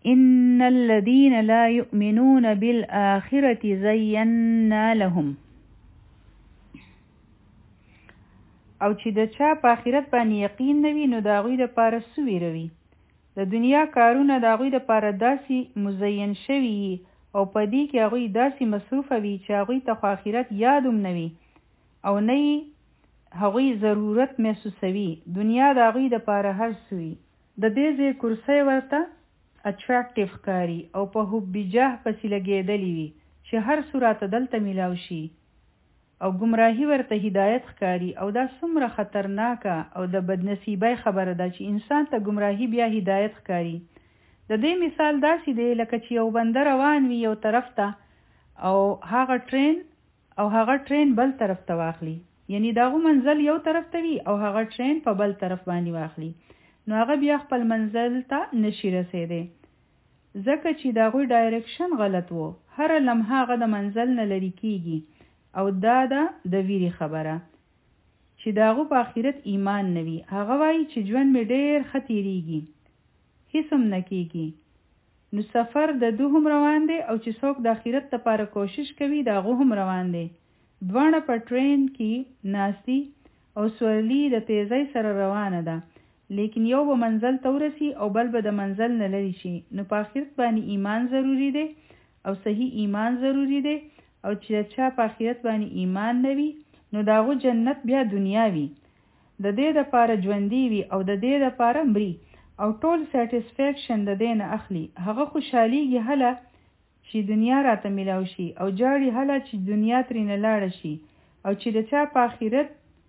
ان الذين لا يؤمنون بالآخرة زينا لهم. او چې د چا په آخرت باندې یقین نه وي نو د هغوی دپاره څه ویروي؟ د دنیا کارونه د هغوی دپاره داسې مزین شوي او په دې کې هغوی داسې مصروفه وي چې هغوی ته خو آخرت یاد هم نه وي او نه یې هغوی ضرورت محسوسوي. دنیا د هغوی دپاره هر څه وي. د دې ځای کرسۍ ورته اټراکټیو ښکاري او په حب جاه پسې لګېدلې وي چې هر څه راته دلته میلاو شي، او گمراهی ورته هدایت ښکاري. او دا څومره خطرناکه او د بدنصیبۍ خبره ده چې انسان ته گمراهی بیا هدایت ښکاري. د دې مثال داسې دی لکه چې یو بنده روان وي یو طرف ته او هغه ټرین بل طرف ته واخلي، یعنی داغه منزل یو طرف ته وي او هغه ټرین په بل طرف باندې واخلي، نو هغه بیا خپل منزل ته نشي رسیدی ځکه چې داغوی ډایرکشن غلط وو. هر لمحه هغه د منزل نه لرې کیږي. او دا ده د ویری خبره چې داغو په آخرت ایمان نوي. هغه وایي چې ژوند مې ډېر ښه تیریږي، هیڅ هم نه کیږي. نو سفر د دو هم روان دی او چې څوک د آخرت لپاره کوشش کوي د هغو هم روان دی. دواړه په ټرین کې ناستی او سورلي د تیزۍ سره روانه ده، لیکن یو به منزل ته ورسي او بل به د منزل نه لرې شي. نو په آخرت باندې ایمان ضروری دی او صحیح ایمان ضروری دی. او چې چا په آخرت باندې ایمان نه وي نو داغو جنت بیا دنیا وي، د دې دپاره ژوندي وي او د دې دپاره مري او ټول سیټسفیکشن د دې نه اخلي. هغه خوشحالیږي هله چې دنیا راته میلاو شي او جاړي هله چې دنیا ترېنه لاړه شي. او چې د چا په آخرت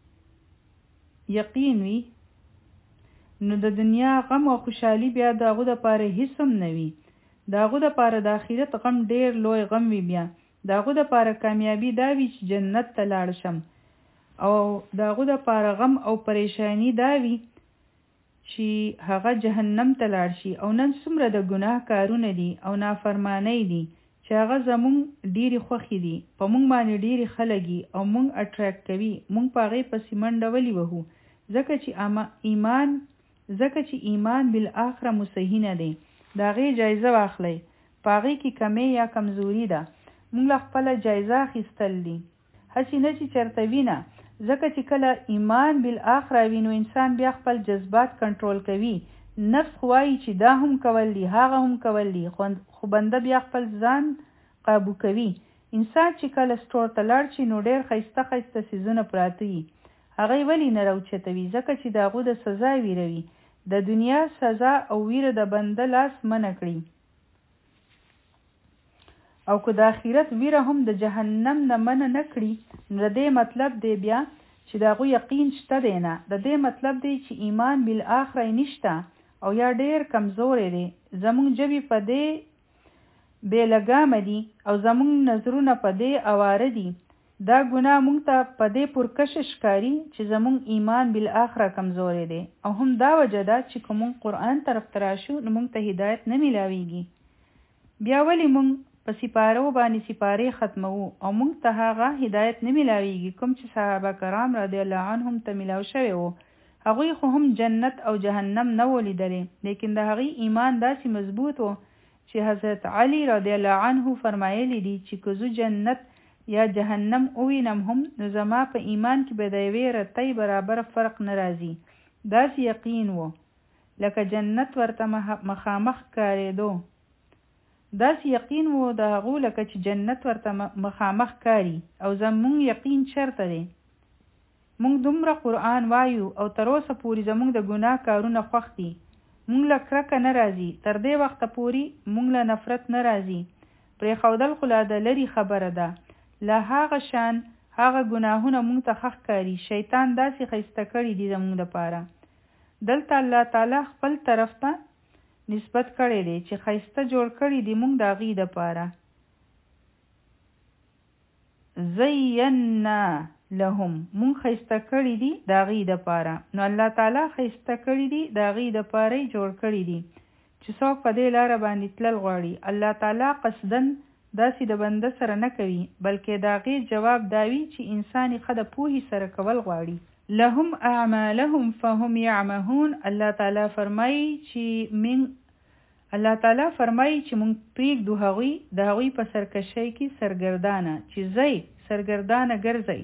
یقین وي نو د دنیا غم او خوشحالي بیا داغو دپاره هیڅ هم نه وي. داغو دپاره د آخرت غم ډېر لوی غم وي. بیا داغو دپاره کامیابی دا وي چې جنت ته لاړ شم، او داغو دپاره غم او پریشانی دا وي چې هغه جهنم ته لاړ شي. او نن څومره د ګناه کارونه دي او نافرمانی دي چې هغه زمونږ ډیری خوښي دي، په مونږ باندې ډیری خلګي او مونږ اټریکټ کوي. مونږ په هغې پسې منډه ولې وهو؟ ځکه چې ایمان بالآخره مصحی نه دی. د هغې جایزه واخلئ، په هغې کې کمی یا کمزوري ده. مونږ له خپله جایزه اخیستل دي، هسې نه چې چېرته وینه. ځکه چې کله ایمان بالآخره وي نو انسان بیا خپل جذبات کنټرول کوي. نفس خو وایي چې دا هم کول دي هغه هم کول دي، خو بنده بیا خپل ځان قابو کوي. انسان چې کله سټور ته لاړ شي نو ډېر ښایسته ښایسته څیزونه پراته وي، هغې ولې نه راوچتوي؟ ځکه چې د هغو د سزا ویروي. د دنیا سزا او ویره د بنده لاس منع کړي، او که د آخرت ویره هم د جهنم نه منع نه کړي نو د دې مطلب دی بیا چې د هغو یقین شته دی نه. د دې مطلب دی چې ایمان بالآخره نشته او یا ډېر کمزوری دی. زمونږ ژبې په دې بې لګامه دي او زمونږ نظرونه په دې اواره دي. دا ګناه مونږ ته په دې پرکشش ښکاري چې زمونږ ایمان بالآخره کمزوری دی. او هم دا وجه ده چې که مونږ قرآن طرف ته راشو نو مونږ ته هدایت نه میلاویږي. بیا ولې مونږ په سپارو باندې سپارې ختموو او مونږ ته هغه هدایت نه میلاویږي کوم چې صحابه کرام رضی الله عنهم ته میلاو شوی وو. هغوی خو هم جنت او جهنم نه و لیدلی، لیکن د هغوی ایمان داسې مضبوط و چې حضرت علی رضی الله عنه فرمایلی دي چې که زه جنت یا جهنم ووینم هم نو زما په ایمان کې به د یوې رتۍ برابر فرق نه راځي. داسې یقین و لکه جنت ورته مخامخ ښکارېدو. داسې یقین وو د هغو لکه چې جنت ورته مخامخ کاری. او زمونږ یقین چرته دی؟ مونږ دومره قرآن وایو او تر اوسه پورې زمونږ د ګناه کارونه خوښ دي. مونږ له کرکه نه راځي، تر دې وخته پورې مونږ له نفرت نه راځي. پرېښودل خو لا د لرې خبره ده. له هغه شان هغه ګناهونه مونږ ته ښه ښکاري. شیطان داسې ښایسته کړي دي زمونږ دپاره. دلته الله تعالی خپل طرف ته نسبت کړی دی چې ښایسته جوړ کړي دي مونږ د هغې دپاره. زینا لهم، مونږ ښایسته کړي دي د هغې دپاره. نو الله تعالی ښایسته کړي دي د هغې دپاره یې جوړ کړي دي چې څوک په دې لاره باندې تلل غواړي. الله تعالی قصدن داسې د بنده سره نه کوي، بلکې د هغې جواب دا وي چې انسان یې ښه د پوهې سره کول غواړي. لهم اعمالهم فهم یعمهون. الله تعالی فرمایي چې من الله تعالی فرمایي چې مونږ پرېږدو هغوی د هغوی په سرکشۍ کې سرګردانه چې ځئ سرګردانه ګرځئ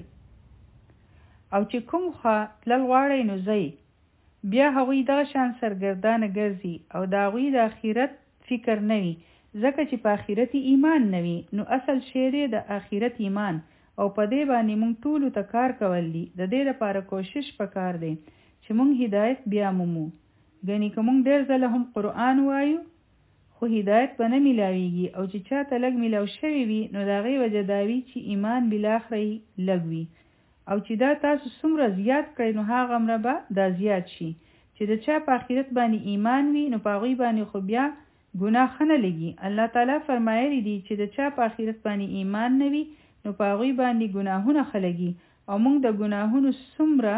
او چې کوم خوا تلل غواړئ نو ځئ بیا هغوی دغه شان سرګردانه ګرځي او د هغوی د آخرت فکر نه وي ځکه چې په آخرت ایمان نه وي نو اصل شی دی د آخرت ایمان او په دې باندې مونږ ټولو ته کار کول دي د دې لپاره کوشش پکار دی چې مونږ هدایت بیا مومو ګنې که مونږ ډېر ځله هم قرآن وایو خو هدایت به نه میلاویږي او چې چاته لږ میلاو شوی وي نو د هغې وجه دا وي چې ایمان بالاخره لږ وي او چې دا تاسو څومره زیات کړئ نو هغومره به دا زیات شي چې د چا په آخرت باندې ایمان وي نو په هغوی باندې خو بیا ګناه ښه نه لګي الله تعالی فرمایلی دي چې د چا په آخرت باندې ایمان نه وي نو په هغوی باندې ګناهونه ښه لګي او موږ د ګناهونو څومره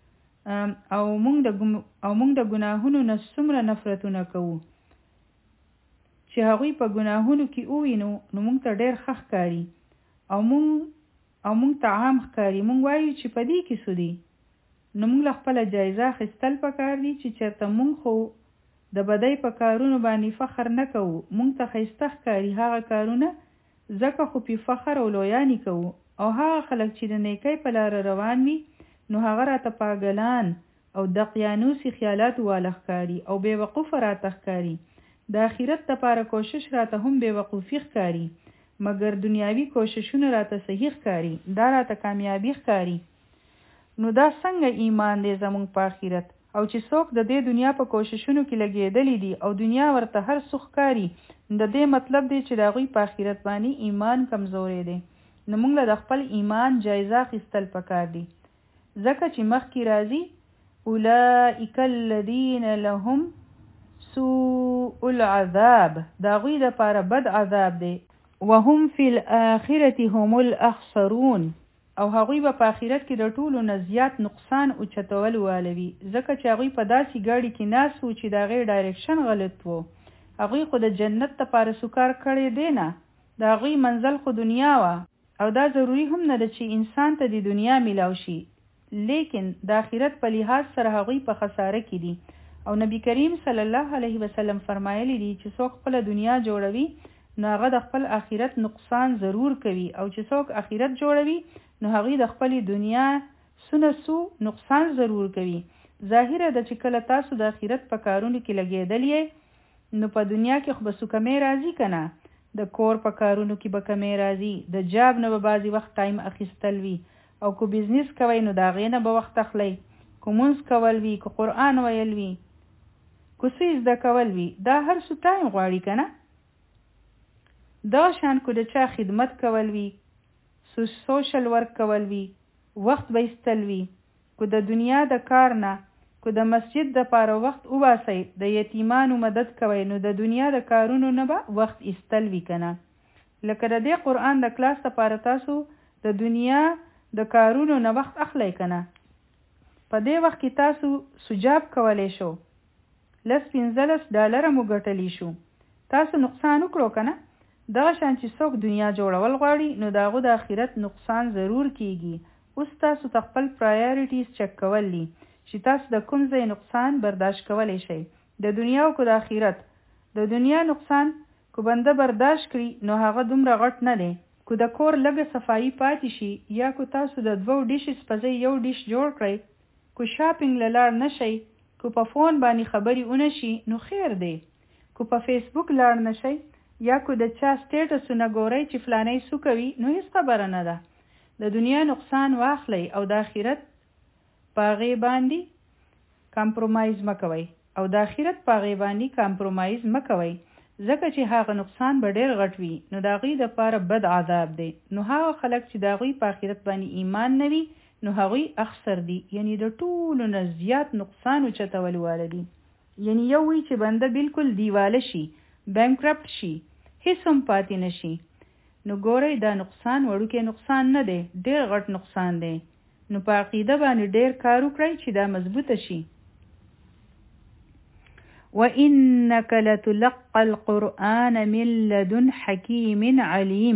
او موږ د ګناهونو نه څومره نفرتونه کوو چې هغوی په ګناهونو کې ووینو نو موږ ته ډېر ښه ښکاري او موږ ته عام ښکاري موږ وایو چې په دې کې څه دي نو موږ له خپله جایزه اخیستل پکار دي چې چېرته موږ خو د بدۍ په کارونو باندې فخر نه کوو موږ ته ښایسته ښکاري هغه کارونه ځکه خو پې فخر او لویانې کوو او هغه خلک چې د نیکۍ په لاره روان وي نو هغه راته پاګلان او دقیانوسي خیالاتو واله ښکاري او بې وقوفه راته ښکاري د آخرت دپاره کوشش راته هم بې وقوفي ښکاري مګر دنیاوي کوششونه راته صحیح ښکاري دا راته کامیابي ښکاري نو دا څنګه ایمان دی زموږ په آخرت او چې څوک د دې دنیا په کوششونو کې لګېدلی دي او دنیا ورته هر څه ښکاري د دې مطلب دی چې د هغوی په آخرت باندې ایمان کمزوری دی نو موږ له د خپل ایمان جایزه اخیستل پکار دي ځکه چې مخکې راځي اولئک الذین لهم سوء العذاب د هغوی دپاره بد عذاب دی وهم فی الآخرة هم الاخسرون او هغوی به په آخرت کې د ټولو نه زیات نقصان اوچتول والوي ځکه چې هغوی په داسې ګاډي کې ناست وو چې د هغې ډایرکشن غلط و هغوی خو د جنت دپاره سوکار کړی دی نه د هغوی منزل خو دنیا وه او دا ضروري هم نه ده چې انسان ته د دنیا میلاو شي لیکن د آخرت په لحاظ سره هغوی په خساره کې دي او نبی کریم صلی الله علیه وسلم فرمایلی دي چې څوک خپله دنیا جوړوي نو هغه د خپل آخرت نقصان ضرور کوي او چې څوک آخرت جوړوي نو هغوی د خپلې دنیا سو نقصان ضرور کوي ظاهره ده چې کله تاسو د آخرت په کارونو کې لګېدل یې نو په دنیا کې خو به څه کمی راځي که نه د کور په کارونو کې به کمی راځي د جاب نه به بعضې وخت ټایم اخیستل وي او که بزنس کوئ نو د هغې نه به وخت اخلئ که مونځ کول وي که قرآن ویل وي که څه زده کول وي دا هر څه ټایم غواړي که نه دغه شان که د چا خدمت کول وي سوشل ورک کول وي وخت به ایستل وي که د دنیا د کار نه که د مسجد دپاره وخت وباسئ د یتیمانو مدد کوئ نو د دنیا د کارونو نه به وخت ایستل وي که نه لکه د دې قرآن د کلاس دپاره تاسو د دنیا د کارونو نه وخت اخلی که نه په دې وخت کې تاسو سجاب کولی شو $15 مو ګټلی شو تاسو نقصان وکړو که نه دغه شان چې څوک دنیا جوړول غواړي نو د هغو د آخرت نقصان ضرور کیږي اوس تاسو ته خپل پرایارټیز چک کول دي چې تاسو د کوم ځای نقصان برداشت کولی شئ د دنیا او که د آخرت د دنیا نقصان که بنده برداشت کړي نو هغه دومره غټ نه دی که د کور لږه صفایي پاتې شي یا که تاسو د 2 ډیشز په ځای یو ډیش جوړ کړئ که شاپینګ له لاړ نه شئ که په فون باندې خبرې ونه شي نو خیر دی که په فیسبوک لاړ نه شئ یا که د چا سټیټسونه ګورئ چې فلانی څه کوي نو هېڅ خبره نه ده د دنیا نقصان واخلئ او د آخرت په هغې باندې کمپرومایز مه کوئ او د آخرت په هغې باندې کمپرومایز مه کوئ ځکه چې هغه نقصان به ډېر غټ وي نو د هغوی دپاره بد عذاب دی نو هغه خلک چې د هغوی په آخرت باندې ایمان نه وي نو هغوی اخسر دي یعنی د ټولو نه زیات نقصان اوچتول واله دي یعنی یو وی چې بنده بالکل دیواله شي بینکرپټ شي هیڅ هم پاتې نشي نو ګورئ دا نقصان وړوکی نقصان نه دی ډېر غټ نقصان دی نو په عقیده باندې ډېر کار وکړئ چې دا مضبوطه شي وَإِنَّكَ لَتُلَقَّى الْقُرْآنَ مِنْ لَدُنْ حَكِيمٍ عَلِيمٍ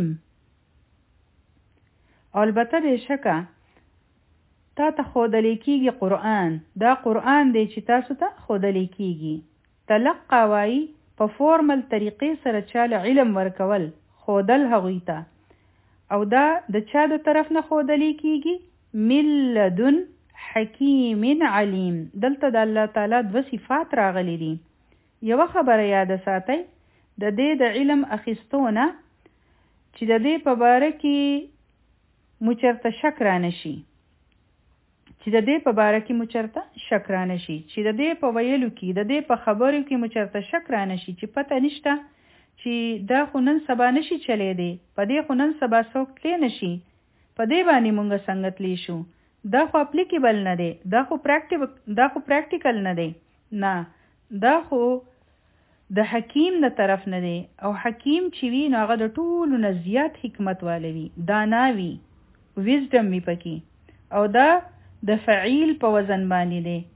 البته بېشکه تا ته ښودلی کېږي قرآن دا قرآن دی چې تاسو ته ښودلی کېږي تلقا وایي په فورمل طریقې سره چاله علم ورکول خودل هغوی ته او دا د چا د طرف نه خودلی کیږي من لدن حکیم علیم. دلته د الله تعالی 2 صفات راغلي دي. یو خبره یاد ساتئ د دې د علم اخیستونه چې د دې په باره کې مچرته شک را نشي چې د دې په باره کې مچرته شک را نشي چې د دې په ویلو کې د دې په خبرو کې مچرته شک را نشي چې پته نشته چې دا خو نن سبا نشي چلی دی په دې خو نن سبا څوک تلی نشي په دې باندې مونږ څنګه تلی شو دا خو اپلیکیبل نه دی دا خو پریکټیکل نه دی نه دا خو د حکیم د طرف نه دی او حکیم چې وي نو هغه د ټولو نه زیات حکمت والی وي دانا وي ویزډم وي پکې او دا د فعیل په وزن باندې دی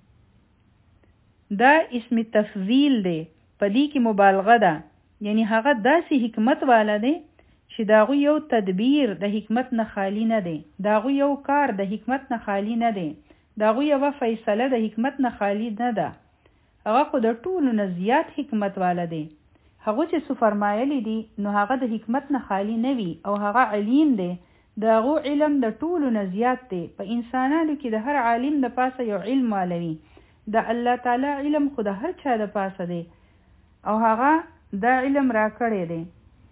دا اسم تفضیل دی په دې کې مبالغه ده یعنی هغه داسې حکمت والا دی چې داغو یو تدبیر د حکمت نه خالی نه دی داغو یو کار د حکمت نه خالی نه دی داغو یو فیصله د حکمت نه خالی نه ده هغه خو د ټولو نه زیات حکمت والا دی هغه چې څه فرمایلی دي نو هغه د حکمت نه خالی نه وي او هغه علیم دی داغو علم د ټولو نه زیات دی په انسانانو کې د هر عالم د پاسه یو علم والوي د الله تعالی علم خو د هر چا د پاسه دی او هغه دا علم را کړی دی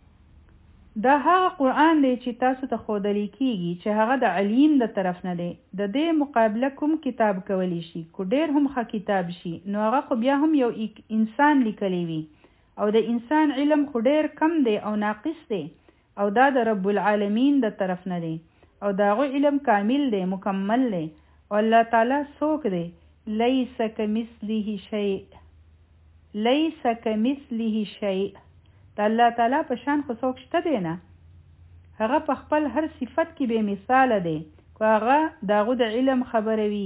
دا هغه قرآن دی چې تاسو ته ښودلی کیږي چې هغه د علیم د طرف نه دی د دې مقابله کوم کتاب کولی شي کو ډیر هم ښه کتاب شي نو هغه خو بیا هم یو انسان لیکلی وي او د انسان علم خو ډیر کم دی او ناقص دی او دا د رب العالمین د طرف نه دی او داغو علم کامل دی مکمل دی او الله تعالی څوک دی لیس کمثله شیء لیس کمثله شیء د الله تعالی په شان خو څوک شته دی نه هغه په خپل هر صفت کې به مثال دی کو هغه داغو د علم خبره وي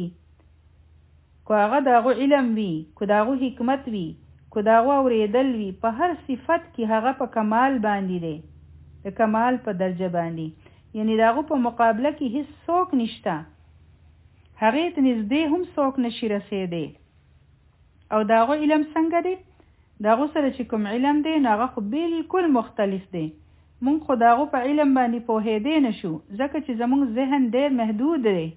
کو هغه داغو علم وي کو داغو حکمت وي کو داغو اوریدل وي په هر صفت کې هغه په کمال باندې دی د کمال په درجه باندې یعنی داغو په مقابله کې هیڅ څوک نشته هغې ته نږدې هم څوک نشي رسېدی او داغو علم څنګه دی داغو سره چې کوم علم دی نو هغه خو بالکل مختلف دی مونږ خو داغو په علم باندې پوهېدی نشو ځکه چې زمونږ ذهن ډېر محدود دی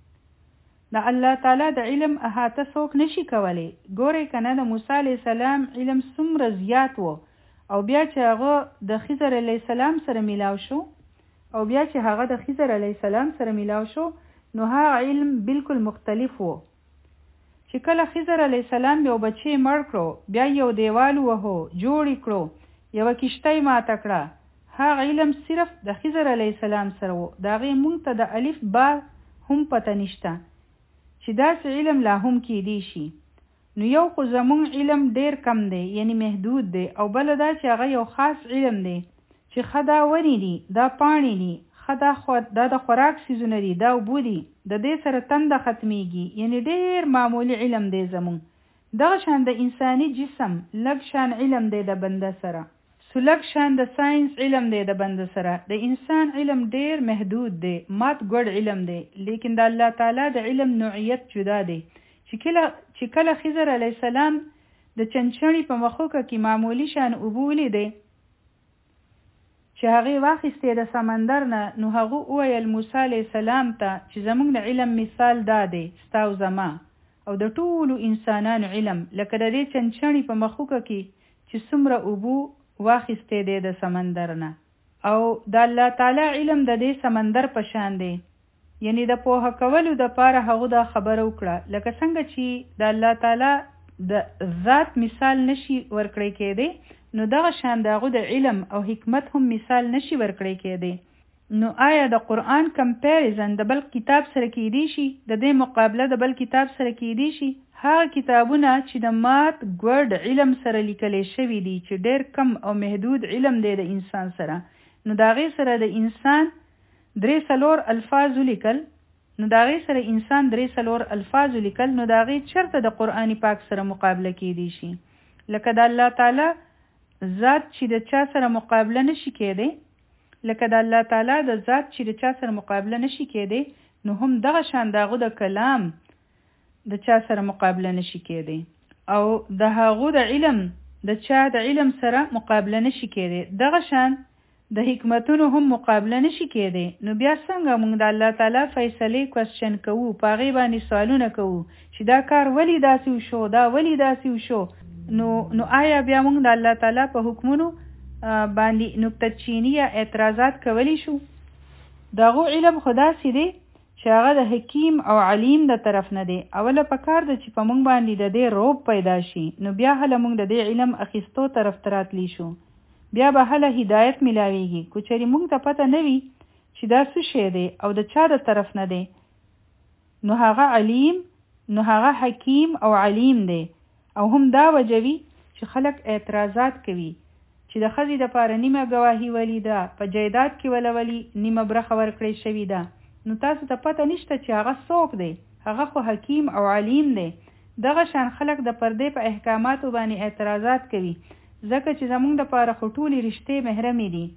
د الله تعالی د علم احاطه څوک نشي کولی ګورئ که نه د موسی علیه السلام علم څومره زیات و او بیا چې هغه د خضر علیه السلام سره میلاو شو او بیا چې هغه د خضر علیه السلام سره میلاو شو نو هغه علم بالکل مختلف و چې کله خضر علیه السلام یو بچی مړ کړو بیا یو دیوال وهو جوړ کړو یو کشتۍ ماته کړه هغه علم صرف د خضر علیه السلام سره و د هغې مونږ ته د الف با هم پته نشته چې داسې علم لا هم کیدی شي نو یو خو زمونږ علم ډیر کم دی یعنی محدود دی او بل دا چې هغه یو خاص علم دی چې ښه دا ونې دي دا پاڼې دي دا د خوراک سیزونه دي دا اوبه دي د دې سره تنده ختمیږي یعنی ډیر معمولی علم دی زمونږ دغه شان د انساني جسم لږ شان علم دی د بنده سره لږ شان د ساينس علم دی د بنده سره د انسان علم ډیر محدود دی مات ګډ علم دی لیکن د الله تعالی د علم نوعیت جدا دی چې کله خضر علیه السلام د چنچڼې په مخوکه کې معمولی شان اوبه ولیدې چې هغې واخیستې د سمندر نه نو هغه وویل موسی علیه السلام ته چې زموږ د علم مثال دا دی ستا او زما او د ټولو انسانانو علم لکه د دې چنچڼې په مخوکه کې چې څومره اوبه واخیستې دی د سمندر نه او د الله تعالی علم د دې سمندر په شان دی یعنی د پوهه کولو دپاره هغه دا خبره وکړه لکه څنګه چې د الله تعالی د ذات مثال نشي ورکړی کېدی نو دغه شان دغه د علم او حکمت هم مثال نشي ورکړی کېدی نو آیا د قرآن کمپیریزن د بل کتاب سره کېدی شي د دې مقابله د بل کتاب سره کېدی شي هغه کتابونه چې د مات ګډ علم سره لیکلی شوي دي چې ډېر کم او محدود علم دی د انسان سره نو د هغې سره د انسان 3 الفاظ لیکل نو د هغې سره انسان 3 الفاظ لیکل نو د هغې چېرته د قرآن پاک سره مقابله کېدی شي لکه د الله تعالی ذات چې د چا سره مقابله نشي کېدی لکه د الله تعالی د ذات چې د چا سره مقابله نشي کېدی نو هم دغه شان دغه د کلام د چا سره مقابله نشي کېدی او د هغه د علم د چا د علم سره مقابله نشي کېدی. دغه شان د حکمتونو هم مقابله نشي کېدی. نو بیا څنګه موږ د الله تعالی فیصلې کوېسچن کوو، په هغې باندې سوالونه کوو چې دا کار ولې داسې وشو، دا ولې داسې وشو. نو آیا بیا موږ د الله تعالی په حکمونو باندې نکته چینی یا اعتراضات کولی شو؟ دغه علم خدا سي دی چې هغه د حکیم او علیم د طرف نه دی. اوله پکار ده چې په موږ باندې د دې روب پیدا شي، نو بیا هله موږ د دې علم اخیستو طرف ته راتلی شو، بیا به هله هدایت ملاویږي. کو چېرې موږ ته پته نه وي چې دا څه شی دی او د چا د طرف نه دی، نو هغه علیم، نو هغه حکیم او علیم دی. او هم دا وجوي چې خلک اعتراضات کوي چې د ښځې دپاره نیمه ګواهي ولی ده، په جایداد کې ولولي نیمه برخه ورکړی شوې ده. نو تاسو ته پته نشته چې هغه څوک دی، هغه خو حکیم او علیم دی. دغه شان خلک د پردې په احکاماتو باندې اعتراضات کوي، ځکه چې زمونږ دپاره خو ټولې رشتې محرمې دي،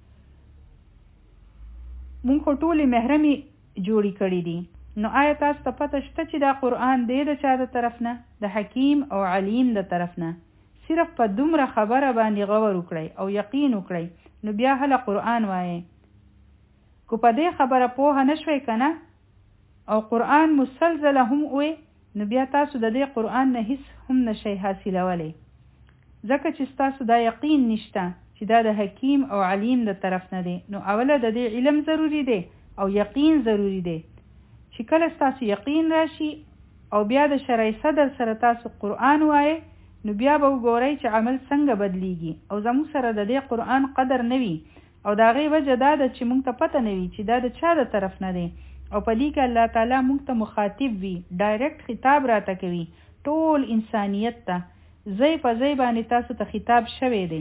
مونږ خو ټولې محرمې جوړې کړي دي. نو آیا تاسو ته پته شته چې دا قرآن دی د چا د طرف نه؟ د حکیم او علیم د طرف نه. صرف په دومره خبره باندې غور وکړئ او یقین وکړئ، نو بیا هله قرآن وایئ. کو په دې خبره پوهه نشوئ که نه او قرآن مسلسله هم وی، نو بیا تاسو د دې قرآن نه هیڅ هم نشئ حاصلولی، ځکه چې ستاسو دا یقین نشته چې دا د حکیم او علیم د طرف نه دی. نو اوله د دې علم ضروری دی او یقین ضروری دی. چې کله ستاسو یقین راشي او بیا د شرعي صدر سره تاسو قرآن وایئ، نو بیا به وګورئ چې عمل څنګه بدلیږي. او زموږ سره د دې قرآن قدر نه وي، او د هغې وجه دا ده چې موږ ته پته نه وي چې دا د چا د طرف نه دی. او په دې کې الله تعالی موږ ته مخاطب وي، ډایرکټ خطاب راته کوي ټول انسانیت ته، ځای په ځای باندې تاسو ته خطاب شوی دی.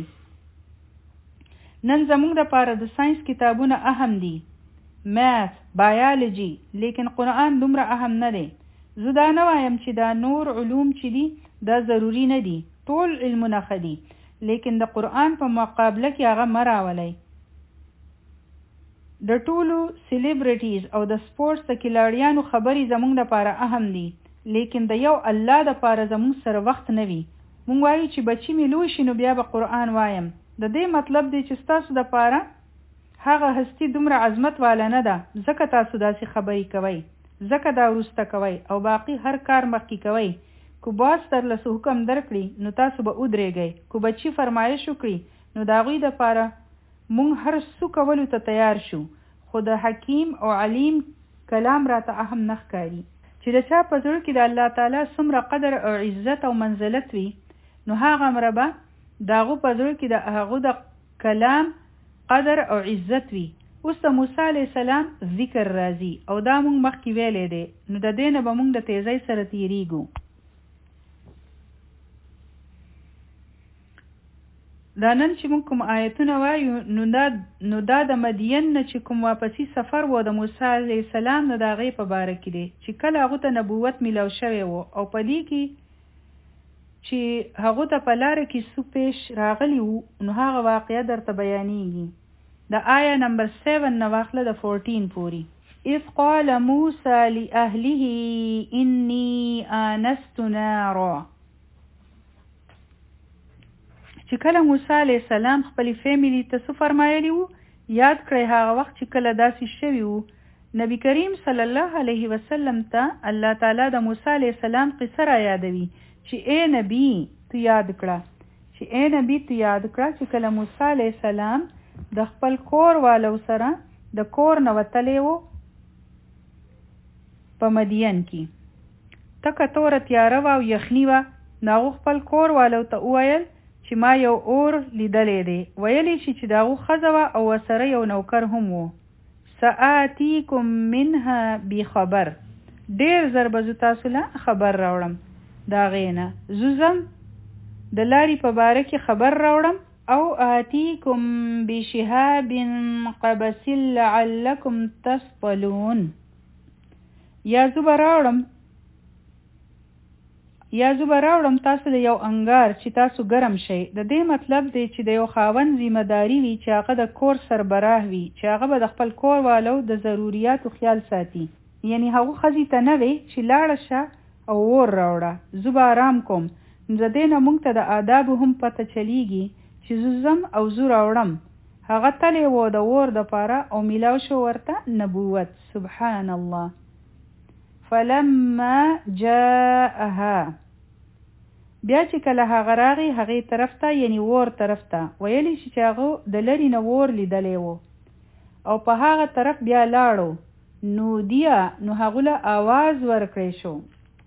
نن زموږ دپاره د ساینس کتابونه اهم دي، میث، بایالوجي، لیکن قرآن دومره اهم نه دی. زه دا نه وایم چې دا نور علوم چې دي دا ضروري نه دي، ټول علمونه ښه دي، لیکن د قرآن په مقابله کې هغه مه راولئ. د ټولو سیلیبریټیز او د سپورټس د کلاړیانو خبرې زموږ دپاره اهم دي، لیکن د یو الله دپاره زموږ سره وخت نه وي. موږ وایو چې بچي مې لوی شي نو بیا به قرآن وایم. د دې مطلب دی چې ستاسو دپاره هغه هستی دومره عظمت والا نه ده، ځکه تاسو داسې خبرې کوئ، ځکه دا وروسته کوئ او باقي هر کار مخکې کوئ. کو باز ترلاسه حکم درکړي نو تاسو به ودرېږئ، کو بچي فرمایش وکړي نو د هغوی دپاره موږ هر څه کولو ته تیار شو. خو د حکیم او علیم کلام راته اهم نه ښکاري. چې د چا په زړه کې د الله تعالی څومره قدر او عزت او منزلت وي، نو هغه مربه د هغو په زړه کې د هغو د کلام قدر او عزت وي. اوس د موسی علیه السلام ذکر راځي او دا موږ مخکې ویلی دی، نو د دې نه به موږ د تیزۍ سره تیریږو. دا نن چې موږ کوم آیتونه وایو، نو دا د مدین نه چې کوم واپسی سفر و د موسی علیه السلام نه د هغې په باره کې دی، چې کله هغو ته نبوت میلاو شوی و او په دې کې چې هغو ته په لاره کې څه پیش راغلی وو، نو هغه واقعه درته بیانیږي. د آیه نمبر 7 نه واخله د 14 پورې. اذ قال موسی لأهله انی آنست نارا. چې کله موسی علیه السلام خپلې فیملی ته څه فرمایلی وو، یاد کړئ هغه وخت چې کله داسې شوي وو. نبی کریم صلی الله علیه وسلم ته الله تعالی د موسی علیه السلام قصه را یادوي چې ای نبی تو یاد کړه چې کله موسی علیه السلام د خپل کور والو سره د کور نه وتلی و په مدین کې، تکه توره تیاره وه او یخني وه. نو هغو خپل کور والو ته وویل چې ما یو اور لیدلی دی. ویلی شي چې د هغو ښځه وه او ورسره یو نوکر هم و. سآتیکم منها بخبر، ډېر زر به زه تاسو له خبر راوړم د هغې نه، زوزم د لارې په باره کې خبر راوړم. او آتیکم بشهاب قبس لعلکم تصطلون، یا زه به راوړم تاسو د یو انګار چې تاسو ګرم شئ. د دې مطلب دی چې د یو خاوند ذمهداري وي چې هغه د کور سربراه وي، چې هغه به د خپل کور والو د ضروریاتو خیال ساتي. یعنی هغه ښځې ته نه وي چې لاړه شه او اور راوړه، زه به آرام کوم، د دې نه موږ ته د آداب هم پته چلیږي چې زم او زو راوړم. هغه تلې و د اور د پاره او میلاو شو ورته نبوت. سبحان الله. فلما جاءها بیا چې کله هغه راغی هغې طرف ته یعنی اور طرف ته ویلی چې هغه د لرې نه اور لیدلی و او په هغه طرف بیا لاړو نو هغه له آواز ورکړی شو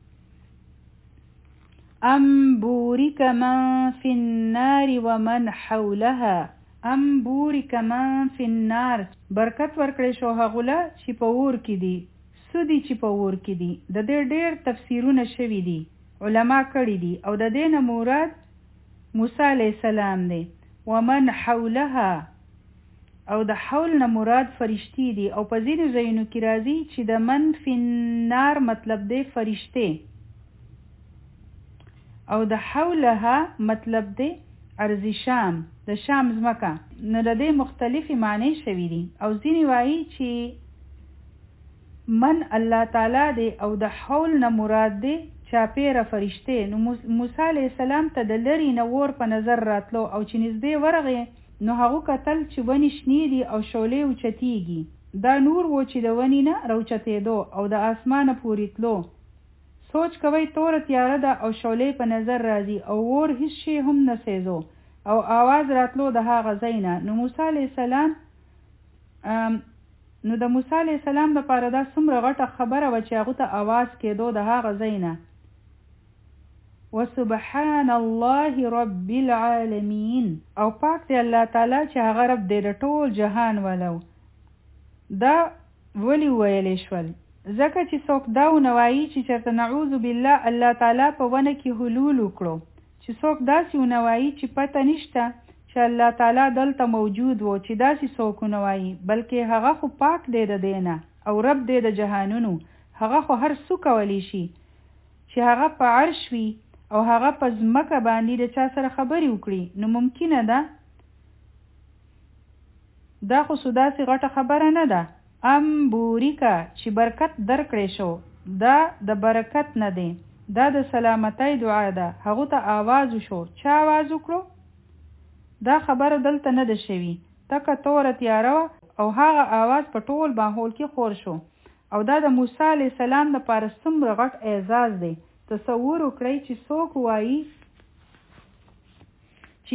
ام بورک من فی النار ومن حولها. ام بورک من فی النار برکت ورکړی شو هغه له چې په اور کې دي. سودی چې په اور کې دي د دې ډېر تفسیرونه شوي دي علما کړي دي او د دې نه مراد موسی علیه السلام دی. ومن حولها او د حول نه مراد فرشتي دي او په ځینو ځایونو کې راځي چې د من فی النار مطلب دی فرشته او د حولها مطلب دی ارض شام د شام ځمکه. نو د دې مختلفې معنی شوي دي او ځینې وایي چې من الله تعالی دی او د حول نه مراد دی چاپیره فرشته. نو موسی علیه السلام ته د لرې نه اور په نظر راتلو او چې نږدې ورغی نو هغه کتل چې ونې شنې دي او شولې اوچتېږي. دا نور و چې د ونې نه راوچتېدو او د اسمانه پورې تلو. سوچ کوئ توره تیاره ده او شولې په نظر راځي او اور هیڅ شی هم نه سېزو او آواز راتلو د هغه ځای نه. نو د موسی علیه السلام لپاره دا څومره غټه خبره وه چې هغه ته آواز کېدو د هغه ځای نه. وسبحان الله رب العالمین او پاک دی الله تعالی چې هغه رب دی د ټول جهان ولو. دا ولی ویلی شول ځکه چې څوک دا ونوایي چې چېرته نعوذ بالله الله تعالی په ونه کې حلول وکړو، چې څوک داسې ونوایي چې پته نشته چې الله تعالی دلته موجود و، چې داسې څوک ونوایي بلکې هغه خو پاک دی د دینه او رب دی د جهانونو. هغه خو هر څه کولی شي چې هغه په عرش وي او هغه په ځمکه باندې د چا سره خبرې وکړي. نو ممکنه ده دا خو څه داسې غټه خبره نه ده. ام بوریکا چې برکت درکړی شو دا د برکت نه دی، دا د سلامتی دعا ده. هغه ته آواز شو. چا آواز وکړو؟ دا خبره دلته نه ده شوي. تکه توره تیاره او هغه آواز په ټول ماحول کې خور شو او دا د موسی علیه السلام لپاره څومره غټ اعزاز دی. تصور وکړئ چې څوک وایي چې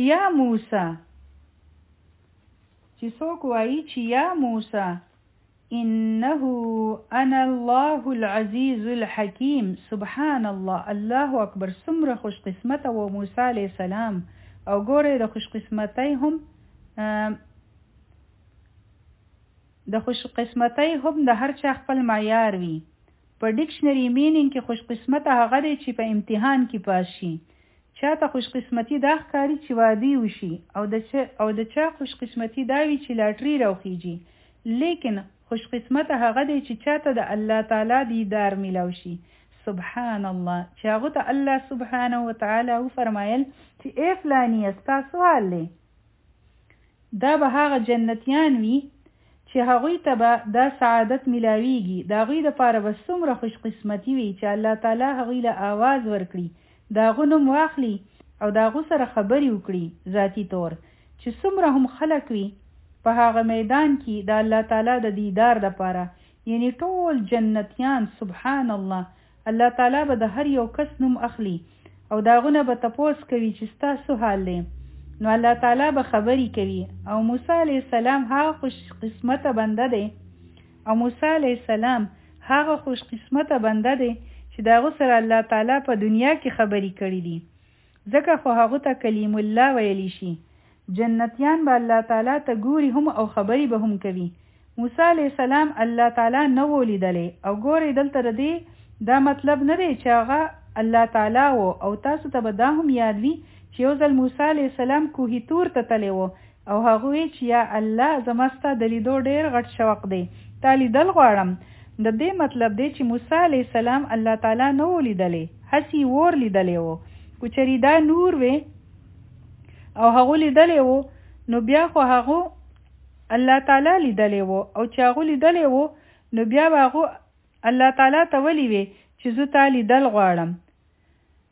یا موسی انه انا الله العزیز الحکیم. سبحان الله، الله اکبر. څومره خوش قسمته و موسی علیه السلام. او ګوره د خوش قسمتۍ هم د هر چا خپل معیار وي. په ډکشنری مینینګ کې خوش قسمته هغه دی چې په امتحان کې پاس شي. چاته خوش قسمتي دا ښکاري چې وادي وشي او د چا خوش قسمتي دا وي چې لاټري راوخیږي. لیکن خوش قسمته هغه دی چې چاته د الله تعالی دیدار میلاو شي. سبحان الله، چې هغه ته الله سبحانه وتعالی فرمایل چې ای فلانی ستا سوال دی. دا به هغه جنتیان وي چې هغوی ته به دا سعادت ملاویږي. د هغوی دپاره به څومره خوش قسمتي وي چې الله تعالی هغوی له آواز ورکړي، د هغو نوم واخلي او د هغو سره خبرې وکړي ذاتي طور، چې څومره هم خلک وي په هغه میدان کې د الله تعالی د دیدار دپاره. یعنی ټول جنتیان سبحان الله، الله تعالی به د هر یو کس نوم اخلي او د هغونه به تپوس کوي چې ستا څه حال دی. نو الله تعالی به خبرې کوي او موسی علیه السلام هغه خوش قسمته بنده دی چې د هغه سره الله تعالی په دنیا کې خبرې کړي دي. ځکه خو هغه ته کلیم الله ویلی شي. جنتیان به الله تعالی ته ګوري هم او خبرې به هم کوي. موسی علیه السلام الله تعالی نه و لیدلی او ګوري دلته دی دا مطلب نه دی چې هغه الله تعالی و. او تاسو ته به دا هم یاد وي چې یو ځل موسی علیه السلام کوهي تور ته تللی و او هغه وی چې یا الله زما ستا د لیدو ډېر غټ شوق دی، تا لیدل غواړم. د دې مطلب دی چې موسی علیه السلام الله تعالی نه و لیدلی، هسې ور لیدلی و. که چېرې دا نور وی او هغه لیدلی و نو بیا خو هغه الله تعالی لیدلی و، او چې هغه لیدلی و نو بیا به هغه الله تعالی ته ولی وی چې زه تا لیدل غواړم.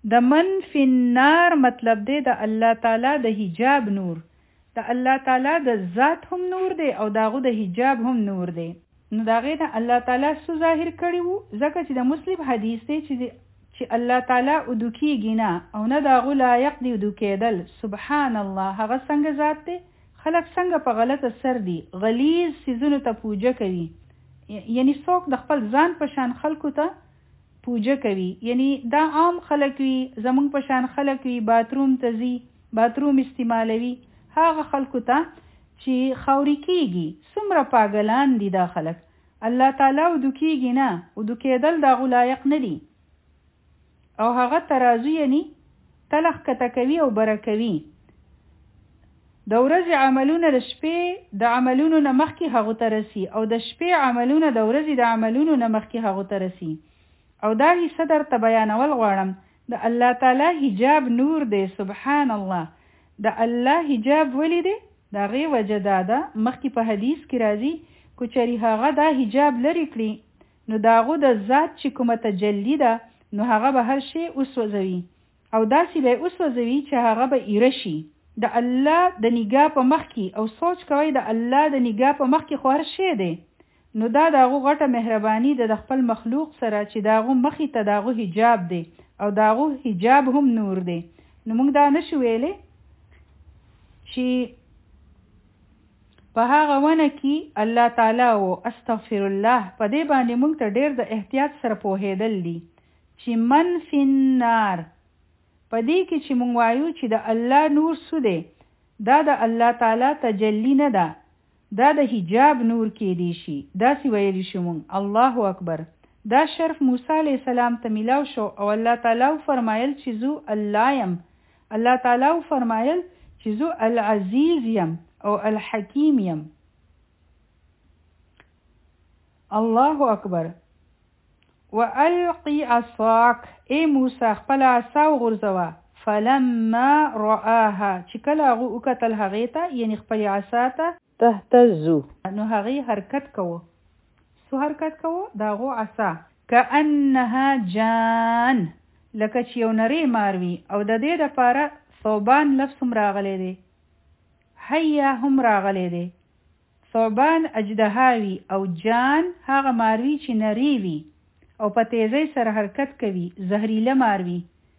د من فی النار مطلب دی د الله تعالی د حجاب نور. د الله تعالی د ذات هم نور دی او داغه د حجاب هم نور دی. نو داغه نه الله تعالی سو ظاهر کړی وو ځکه چې د مسلم حدیث دی چې الله تعالی ودکیږي نه او نه داغه لایق دی ودکیدل. سبحان الله، هغه څنګه ذات دی؟ خلک څنګه په غلطه سر دي غلیظ سيزونو ته پوجا کوي. یعنی څوک د خپل ځان په شان خلکو ته پوجا کوي. یعنی دا عام خلک وي، زمونږ په شان خلک وي، باتروم ته ځي، باتروم استعمالوي. هغه خلکو ته چې خوري کیږي څومره پاگلان دي دا خلک. الله تعالی ودکیږي نه، ودکیدل دا لایق نه دي. او هغه ترازو یعنی تلخ کته کوي او برکوي. د ورځې عملونه د شپې د عملونو نه مخکې هغه ترسي او د شپې عملونه د ورځې د عملونو نه مخکې هغه ترسي. او دا حصہ درته بیانول غواړم. د الله تعالی حجاب نور دی. سبحان الله. د الله حجاب ولې دی؟ دا غي وجه ده مخکې په حدیث کې راځي کوچري هغه دا حجاب لري کړی نو داغه د ذات چې کومه تجلی ده نو هغه به هر شی اوسوځوي او داسې به اوسوځوي چې هغه به ایرشي د الله د نگاه په مخ کې. او سوچ کوي د الله د نگاه په مخ کې خو هر شی دی. نو دا داغه غټه مهرباني د خپل مخلوق سره چې داغه مخې ته داغه حجاب دی او داغه حجاب هم نور دی. نو موږ دا نشو ویلې چې په هغه ونه کې الله تعالی او استغفر الله په دې باندې موږ ته ډېر د احتیاط سره پوهېدل دي چې من فی النار په دې کې چې موږ وایو چې د الله نور څه دی، دا د الله تعالی تجلی نه ده، دا د حجاب نور کې دی شي. دا سی ویلی شو موږ الله اکبر. دا شرف موسی علیہ السلام ته ملاو شو او الله تعالی فرمایل چې زو الله یم. الله تعالی فرمایل چې زو العزیز یم او الحکیم یم. الله اکبر. وَأَلْقِ عَصَاكَ اے موسی خپل عصا وغورځوه. فلما رآها چې کله هغه وکتل هغې ته یعنی خپل عصا ته تهتز نو هغې حرکت کوه. سو حرکت کوه د هغو عصا كأنها جان لکه چې یو نری ماروي. او د دې دپاره ثوبان لفظ هم راغلی دی، حیا هم راغلی دی. ثوبان اجدهاوي او جان هغه ماروي چې نری وي او په تیزی سره حرکت کوي، زهریله ماروي.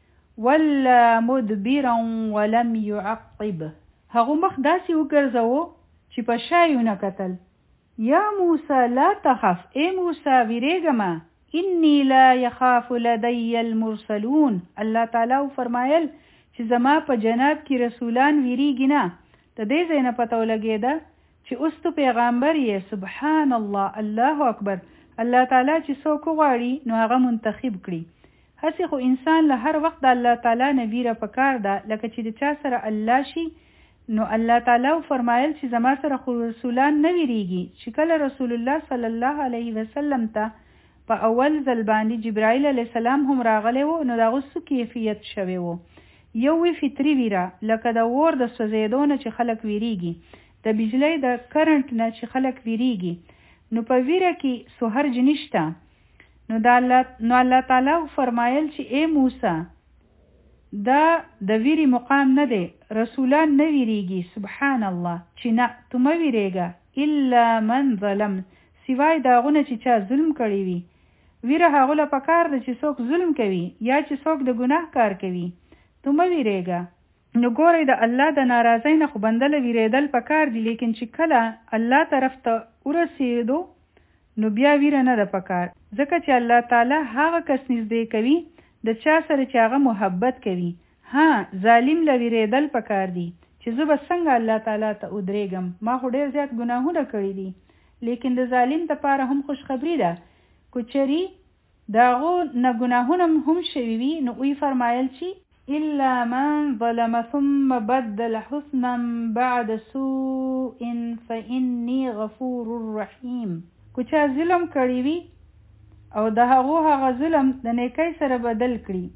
ولا مدبرا ولم يعقب هغه مخ داسې وګرځوه چې په شایونه کتل. یا موسی لا تخف اے موسی ویریږه انی لا یخاف لدی المرسلون. الله تعالی فرمایل چې زما په جناب کې رسولان ویریږي نه. د دې ځای نه پته ولګېده چې اوس ته پیغمبر یې. سبحان الله. الله اکبر. الله تعالی چې څوک غواړي نو هغه منتخب کړي. هسې خو انسان له هر وخت د الله تعالی نه ویره پکار ده لکه چې د چا سره الله شي نو الله تعالی فرمایل چې زما سره خو رسولان نه ویریږي. چې کله رسول الله صلی الله علیه وسلم ته په اول ځل باندې جبرائیل علیه السلام هم راغلی وو نو دغه څه کیفیت شوی وو. یو وی فطري ویره لکه د اور د سوځېدو نه چې خلک ویریږي، د بجلی د کرنټ نه چې خلک ویریږي. نو په ویره کې سوهرج نشته. نو الله تعالی فرمایل چې اے موسی دا د ویری مقام نه دی، رسولان نه ویریږي. سبحان الله. چې نه تو مه ویریږه الا من ظلم سوای داغونه چې چا ظلم کړی وي. ویره هغه له پکار ده چې څوک ظلم کوي یا چې څوک د ګناه کار کوي. تو مه ویریږه. نو ګورئ د الله د ناراضۍ نه خو بنده له ویریدل پکار دي، لیکن چې کله الله طرف ته ورسېدو نو بیا ویره نه ده پکار، ځکه چې الله تعالی هغه کس نږدې کوي د چا سره چې هغه محبت کوي. ها ظالم له ویریدل پکار دي چې زه به څنګه الله تعالی ته ودرېږم، ما خو ډېر زیات ګناهونه کړي دي. لیکن د ظالم دپاره هم خوشخبري ده که چېرې د هغو نه ګناهونه هم شوي وي نو وی فرمایل چې الا من ظلم ثم بدل حسنا بعد سوء فإني غفور رحيم. که چا ظلم کړی وي او د هغه ظلم د نیکۍ سره بدل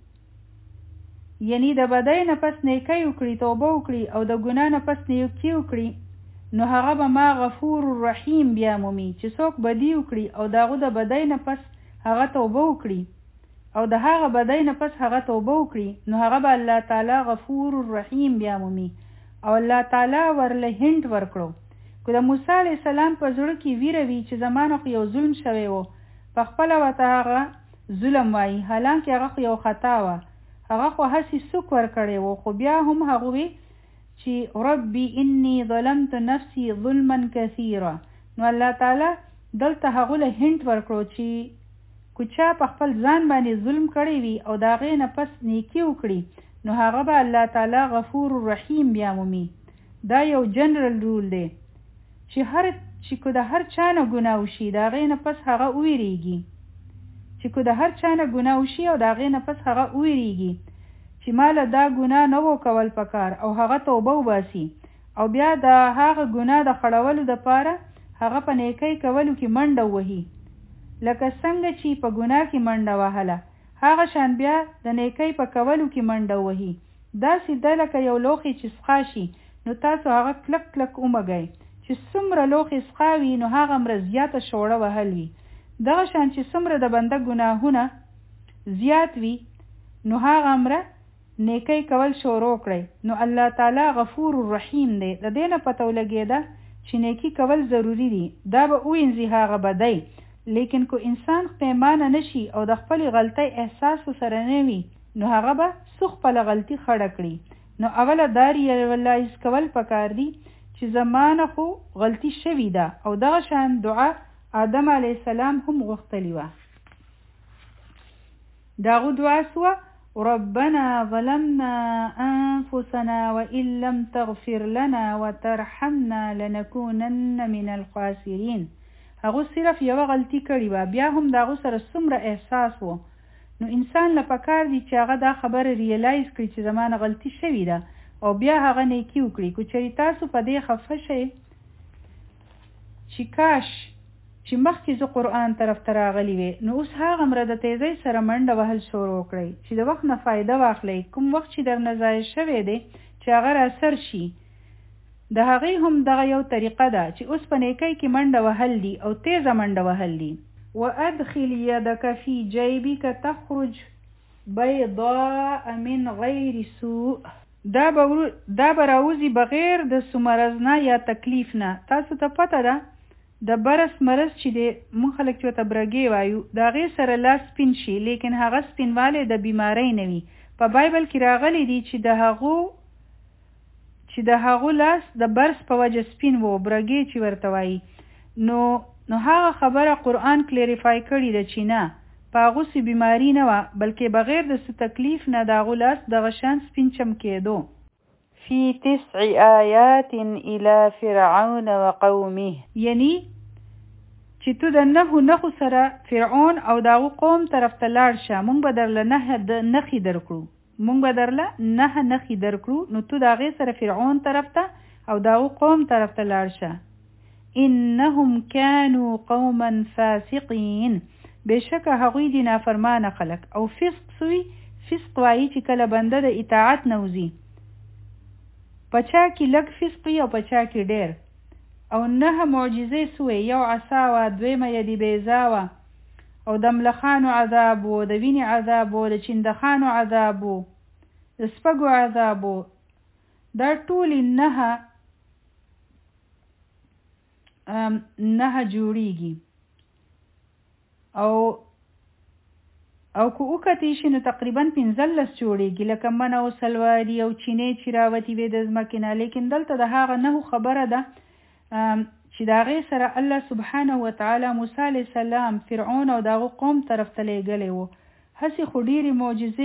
کړي، یعنی د بدۍ نه پس نیکۍ وکړي، توبه وکړي او د ګناه نه پس نیکي وکړي نو هغه به ما غفور رحیم بیا مومي. چې څوک بدي وکړي او د هغه د بدۍ نه پس هغه توبه وکړي او د هغه بدی نه پس هغه توبه وکړي نو هغه به الله تعالی غفور الرحیم بیا مومي او الله تعالی ورله هند ورکړو. که د موسی علیه السلام په زړه کې ویره وي چې زمانه خو یو ظلم شوی و په خپله ورته هغه ظلم وایي حالانکه هغه خو یو خطا وه هغه خو هسې سوک ورکړی و خو بیا هم هغه وی چې ربي انی ظلمت نفسي ظلما کثیرا نو الله تعالی دلته هغه له هند ورکړو چې کوچا په خپل ځان باندې ظلم کړی وي او د هغې نه پس نیکي وکړي نو هغه به الله تعالی غفور الرحیم بیا مومي. دا یو جنرال رول دی چې که د هر چا نه ګناه وشي د هغې نه پس هغه وویریږي چې که د هر چا نه ګناه وشي او د هغې نه پس هغه وویریږي چې ماله دا ګناه نه و کول پکار او هغه توبه وباسي او بیا د هغه ګناه د خړولو دپاره هغه په نیکۍ کولو کې منډه ووهي لکه څنګه چې په ګناه کې منډه وهله هغه شان بیا د نیکۍ په کولو کې منډه ووهي. داسې ده لکه یو لوښی چې څښا شي نو تاسو هغه کلک کلک ومږئ چې څومره لوښی څښا وي نو هغه مره زیاته شوړه وهل وي. دغه شان چې څومره د بنده ګناهونه زیات وي نو هغه مره نیکۍ کول شروع کړئ نو الله تعالی غفور الرحیم دی. د دې نه پته ولګېده چې نیکي کول ضروری دي دا به ووینځي هغه بدی لیکن که انسان پیمانه نشي او د خپل غلطۍ احساس سره نه وي نو هغه به څو خپله غلطي خړه کړي. نو اوله دا ریلایز کول پکار دي چې زمانه خو غلطي شوې ده او دغه شان دعا آدم علیه السلام هم غوښتلی وه. د هغو دعا سوه ربنا ظلمنا انفسنا وان لم تغفر لنا وترحمنا لنكونن من الخاسرین. هغه صرف یو غلطی کړی و بیا هم داغه سره څومره احساس وو نو انسان له پکار دی چې هغه دا خبره ریلایز کړي چې زمانه غلطی شوې ده او بیا هغه نیکی وکړي. کو چېرې تاسو په دې خفه شئ چې کاش چې مخکې زه قرآن طرف ته راغلی وې نو اوس هغه مره د تیزۍ سره منډه وهل شروع کړئ چې د وخت نه فایده واخلئ. کوم وخت چې درنه ضایع شوی دی چې هغه راثر شي د هغې هم دغه یو طریقه ده چې اوس په نیکۍ کې منډه وهل دي او تیزه منډه وهل دي. وادخل يدك في جيبك تخرج بيضاء من غير سوء. دا به راوځي بغیر د سمرز نه یا تکلیف نه. تاسو ته پته ده د برس مرض چې دی مونږ خلک چې ورته برګې وایو د هغې سره لاس سپین شي لیکن هغه سپینوالی د بیمارۍ نه وي. په بایبل کې راغلی دي چې د هغو لاس د برس په وجه سپین و برګې چې ورته وایي نو هغه خبره قرآن کلیریفای کړي ده چې نه په هغو څه بیماري نه وه بلکې بغیر د څه تکلیف نه د هغو لاس دغه شان سپین چمکېدو. فی 9 آیات الى فرعون وقومه یعنی چې تو د نخو سره فرعون او دغه قوم طرف ته لاړ شه مونږ به درله نخې درکړو نو تو د هغې سره فرعون طرف ته او دغه قوم طرف ته لاړ شه. انهم كانوا قوما فاسقین بشکه هغوی دي نافرمانه خلک او فسق وایي چې کله بنده د اطاعت نه وځي پچا کې لږ فسق او پچا کې ډېر. او 9 معجزې سوې یو عصا وه دویمه یدي بیضا وه او د ملخانو عذاب و د وینې عذاب و د چندخانو عذاب و د سپږو عذاب و دا ټولې 9 جوړیږي او که وکتی شي نو تقریبا 15 جوړیږي لکه منه او سلواري او چینې چې راوتي وي د ځمکې نه. لیکن دلته د هغه 9 خبره ده چې د هغې سره الله سبحانه وتعالی موسی علیه السلام فرعون او د هغو قوم طرف ته لیږلی و. هسې خو نورې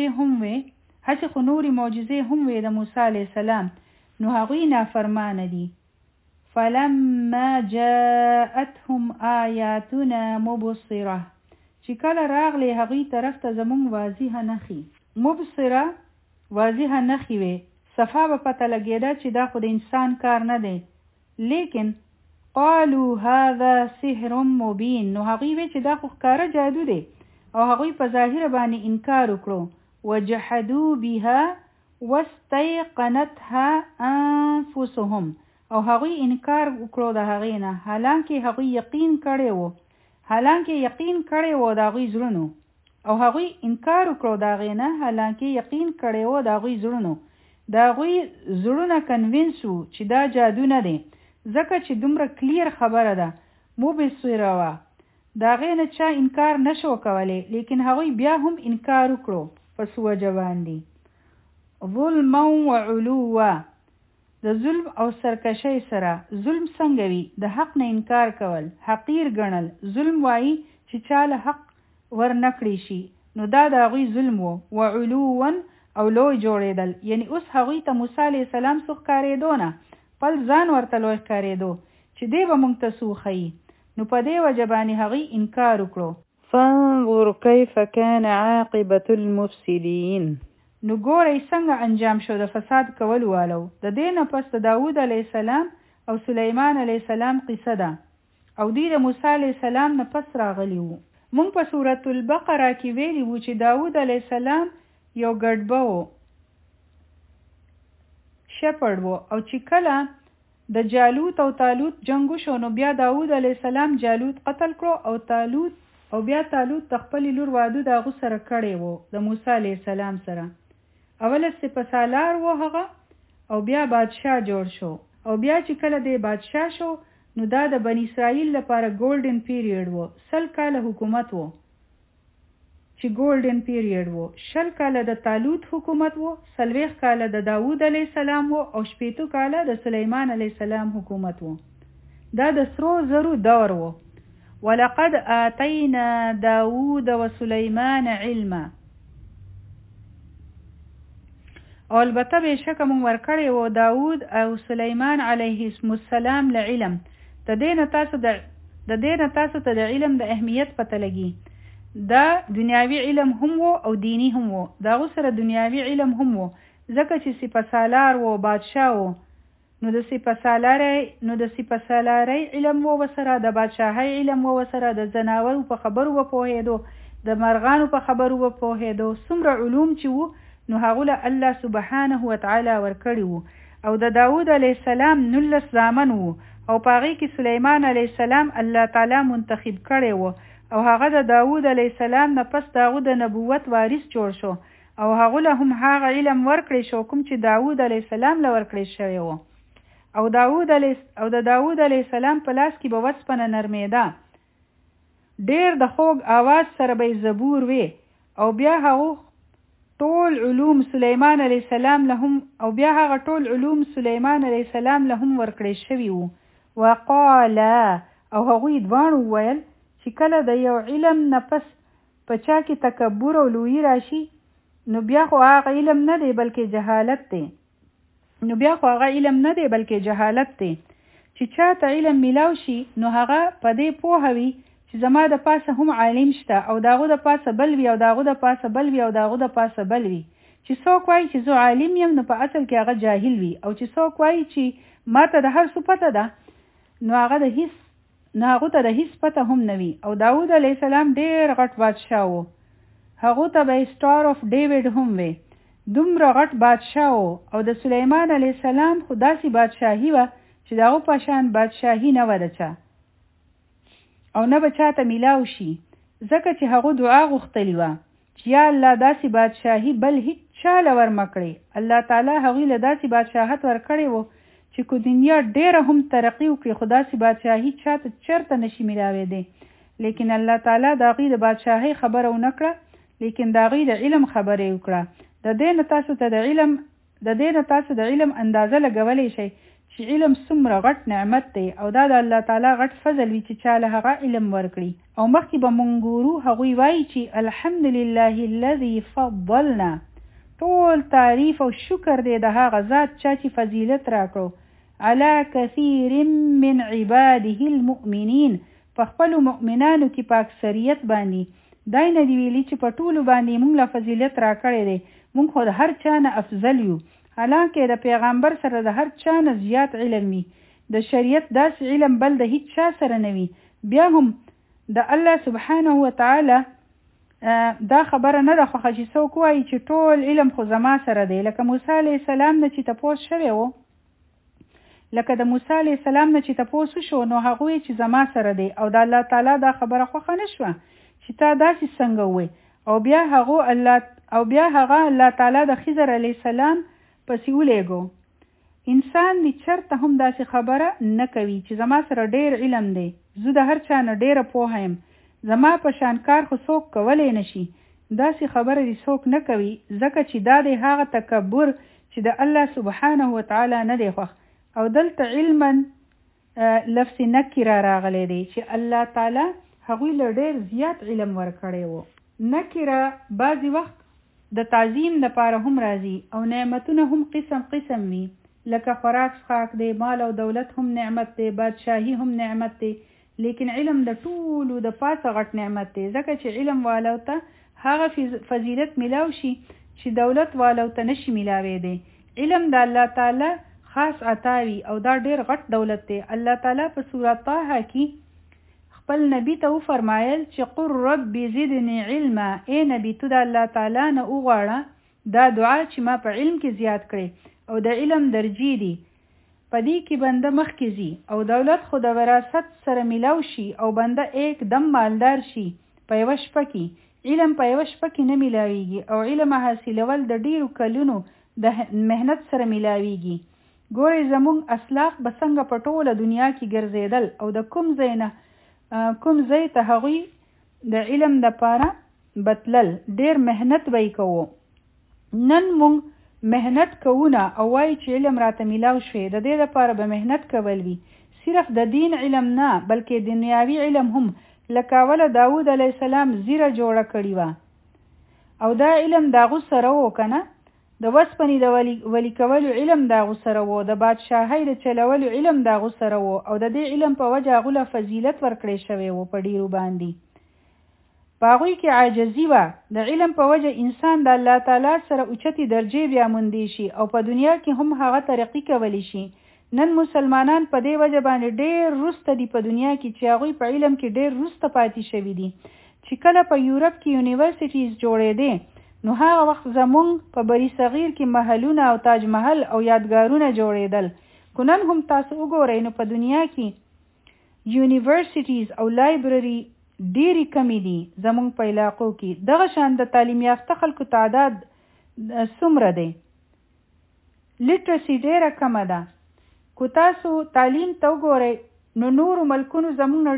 معجزې هم وې د موسی علیه السلام نو هغوی نافرمانه دي. فلما جاءتهم آیاتنا مبصره چې کله راغلی هغوی طرف ته زمونږ واضحه نښې مبصره واضحه نښې وې صفا به پته لګېده چې دا خو د انسان کار نه دی. لیکن قالوا هذا سحر مبین نو هغوی وی چې دا خو ښکاره جادو دی او هغوی په ظاهره باندې انکار وکړو. وجحدوا بها واستيقنتها انفسهم او هغوی انکار وکړو د هغې نه حالانکه یقین کړی و د هغوی زړونو او هغوی انکار وکړو د هغې نه، حالانکه یقین کړی و د هغوی زړونو. د هغوی زړونه کنوینس وو چې دا جادو نه دی، ځکه چې دومره کلیر خبره ده مبصره وه. د هغې نه چا انکار نشو کولی، لیکن هغوی بیا هم انکار وکړو په څه وجه باندې. ظلما وعلوا، د ظلم او سرکشۍ سره. ظلم څنګه وي؟ د حق نه انکار کول، حقیر ګڼل. ظلم وایي چې چاله حق ورنکړی شي، نو دا د هغوی ظلم و. وعلوا او لوی جوړېدل، یعنی اوس هغوی ته موسی علیه السلام څه ښکارېدو نه، خپل ځان ورته لوی ښکارېدو چې دی به موږ ته څه وښیي. نو په دې وجه باندې هغوی انکار وکړو. فانظر کیف کان عاقبة المفسدین، نو ګورئ څنګه انجام شو د فساد کولو والو. د دې نه پس د داود علیه السلام او سلیمان علیه السلام قصه ده، او دوی د موسی علیه السلام نه پس راغلي وو. مونږ په سورة البقره کې ویلي وو چې داود علیه السلام یو ګډبه و، شپړ و، او چې کله د جالوت او طالوت جنگ وشو، نو بیا داود علیه السلام جالوت قتل کړو، او بیا طالوت د خپلې لور واده د هغو سره کړی و، د موسی علیه السلام سره. اول سپهسالار و هغه، او بیا بادشاه جوړ شو. او بیا چې کله دی بادشاه شو، نو دا د بنی اسرائیل لپاره ګولډن پیریډ و. 100 کاله حکومت و چې ګولډن پیریډ و. 100 کاله د طالوت حکومت و، 40 کاله د داود علیه السلام و، او 80 کاله د سلیمان علیه السلام حکومت و. دا د سرو زرو دور و. ولقد آتینا داود و سلیمان علما، او البته بېشکه مونږ ورکړی و داود او سلیمان علیه السلام له علم. د دې نه تاسو ته د علم د اهمیت پته لګي. دا دنیاوي علم هم و او دینی هم و. دا غو سره دنیاوي علم هم و، ځکه چې سپهسالار و، بادشاه و، نو د سپهسالارۍ علم و وسره، د بادشاهۍ علم و وسره، د زناورو په خبرو و پوهېدو، د مرغانو په خبرو و پوهېدو. څومره علوم چې وو، نو هغه له الله سبحانه وتعالی ورکړي وو. او د داود علیه السلام 19 زامن وو، او په هغې کې سلیمان علیه السلام الله تعالی منتخب کړی وو، او هغه د داود علیه السلام نه پس د هغه د نبوت وارث جوړ شو، او هغه له هم هغه علم ورکړی شو کوم چې داود علیه السلام له ورکړی شوی وو. او د داود علیه السلام په لاس کې به وسپنه نرمېده، ډېر د خوږ آواز سره به زبور وي. او بیا هغه ټول علوم سلیمان علیه السلام له هم ورکړی شوي وو. وقال، او هغوی دوانو وویل چې کله د یو علم نه پس په چا کې تکبر او لویي راشي، نو بیا خو هغه علم نه دی بلکې جهالت دی. چې چا ته علم میلاو شي، نو هغه په دې پوهه وي چې زما د پاسه هم عالم شته، او داغو د پاسه بل وي، او داغو د پاسه بل وي، او داغو د پاسه بل وي. چې څوک وایي چې زه عالم یم، نو په اصل کې هغه جاهل وي. او چې څوک وایي چې ما ته د هر څه پته ده، نو هغه ته د هیڅ پته هم نه وي. او داود علیه السلام ډېر غټ بادشاه و، هغه ته به سټار اف ډیوډ هم وي، دومره غټ بادشاه و. او د سلیمان علیه السلام خو داسې بادشاهي وه چې د هغه په شان بادشاهي نه وه د چا، او نه به چاته میلاو شي، ځکه چې هغه دعا غوښتلې وه چې یا الله داسې بادشاهي بل هیڅ چا له ورمکړي. الله تعالی هغوی له داسې بادشاهت ورکړی و چې کو دنیا ډېره هم ترقي وکړي، خو داسې بادشاهي چاته چرته نشي میلاوېدی. لیکن الله تعالی د هغوی د بادشاهۍ خبره ونه کړه، لیکن د هغوی د علم خبره یې وکړه. د دې نه تاسو د علم اندازه لګولی شئ چې علم څومره غټ نعمت دی، او دا د الله تعالی غټ فضل وي چې چاله هغه علم ورکړي. او مخکې به مونږ ګورو هغوی وایي چې الحمدلله الذي فضلنا، ټول تعریف او شکر دی د هغه ذات چا چې فضیلت راکړو، علی کثیر من عباده المؤمنین، په خپلو مؤمنانو کې په اکثریت باندې. دای نه دی ویلي چې په ټولو باندې مونږ له فضیلت راکړی دی، مونږ خو د هر چا نه افضل یو، حالانکه د پیغمبر سره د هر چا نه زیات علم وي، د شریعت داسې علم بل د هیڅ چا سره نه وي. بیا هم د الله سبحانه وتعالی دا خبره نه ده خوښه چې څوک وایي چې ټول علم خو زما سره دی. لکه موسی علیه السلام نه چې تپوس شوی و، لکه د موسی علیه السلام نه چې تپوس وشو، نو هغوی چې زما سره دی، او د الله تعالی دا خبره خوښه نه شوه چې تا داسې څنګه ووایي. او بیا هغه الله تعالی د خضر علیه السلام پسې ولېږو. انسان دی چرته هم داسې خبره نه کوي چې زما سره ډیر علم دی، زه د هر چا نه ډیره پوهه یم، زما په شان کار خو څوک کولی نشي. داسې خبره دی څوک نه کوي، ځکه چې دا دی هغه تکبر چې د الله سبحانه وتعالی نه دی خوښ. او دلته علما لفظ نکره راغلی دی چې الله تعالی هغوی له ډیر زیات علم ورکړی و. نکره بعضی وخت د تعظیم دپاره هم راځي او نعمتونه هم قسم قسم وي، لکه خوراک څښاک دی، مال او دولت هم نعمت دی، بادشاهي هم نعمت دی، لیکن علم د ټولو د پاسه غټ نعمت دی، ځکه چې علم والو ته هغه فضیلت ملاو شي چې دولت والو ته نشي ملاوی دی. علم د الله تعالی خاص عطاوي او دا ډیر غټ دولت دی. الله تعالی په سورۃ طه کې خپل نبی ته وفرمایل چې قل رب زدنی علما، ای نبی ته د الله تعالی نه وغواړه دا دعا چې ما په علم کې زیات کړي. او د علم درجې دي، پدې کې بنده مخکې ځي او دولت خو د وراثت سره ملاو شي او بنده ایک دم مالدار شي په یوه شپه کې. علم په یوه شپه کې نه ملاویږي او علم حاصلول د ډیرو کلونو د مهنت سره ملاویږي. ګورئ زموږ اسلاف به څنګه په ټوله دنیا کې ګرځېدل او د کوم ځای ته هغوی د علم دپاره بتلل، ډیر مهنت به یې کوو. نن موږ مهنت کوونه او وایي چې علم راته میلاو شوی، د دې لپاره به مهنت کول وي، صرف د دین علم نه بلکې دنیاوي علم هم. لکه اوله داود علیه السلام زیره جوړه کړې وه او دا علم د هغو سره و که نه، د وسپنې د ولي کولو علم د هغو سره و، د بادشاهۍ د چلولو علم د هغو سره و، او د دې علم په وجه هغو له فضیلت ورکړی شوی و په ډیرو باندې. په هغوی کې عاجزي وه. د علم په وجه انسان د الله تعالی سره اوچتې درجې بیا موندی شي او په دنیا کې هم هغه ترقي کولی شي. نن مسلمانان په دې وجه باندې ډیر وروسته دي په دنیا کې چې هغوی په علم کې ډیر وروسته پاتې شوي دي. چې کله په یورپ کې یونیورسټیز جوړېدې نو هغه وخت زمونږ په بری صغیر کې محلونه او تاج محل او یادګارونه جوړېدل. خو نن هم تاسو وګورئ نو په دنیا کې یونیورسټیز او لایبرري ډیری کمی دي زمونږ په علاقو کې. دغه شان د تعلیم یافته خلکو تعداد څومره دی؟ لیټرسي ډیره کمه ده. کو تاسو تعلیم ته وګورئ نو نور ملکونه